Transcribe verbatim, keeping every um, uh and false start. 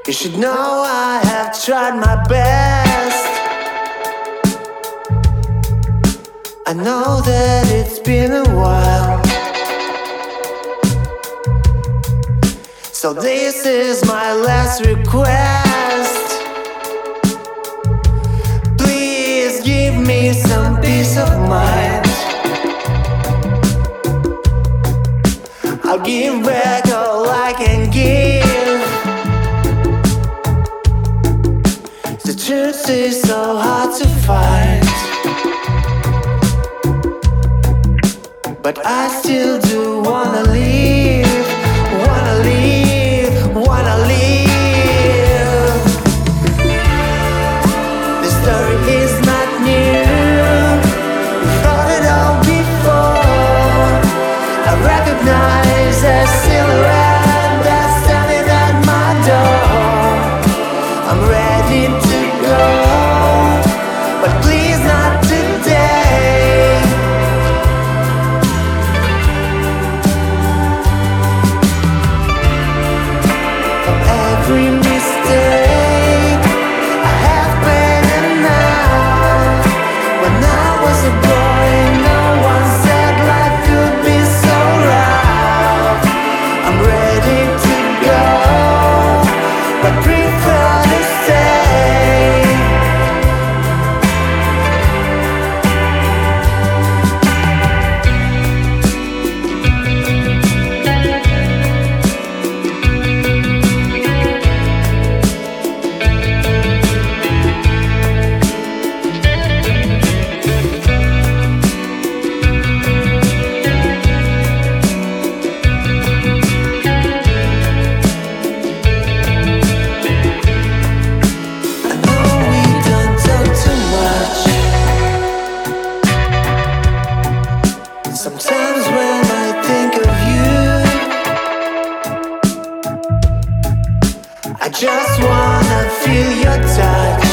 You should know I have tried my best. I know that it's been a while, so this is my last request. Please give me some peace of mind. I'll give back all I can give. The truth is so hard to find, but I still do wanna live, wanna live, wanna live. The story is not new, we've heard it all before. I recognize a silhouette that's standing at my door. I'm ready to go, but please not today. Every mistake I have been enough. When I was a boy, no one said life could be so rough. I'm ready to go, but prefer to stay. Sometimes when I think of you, I just wanna feel your touch.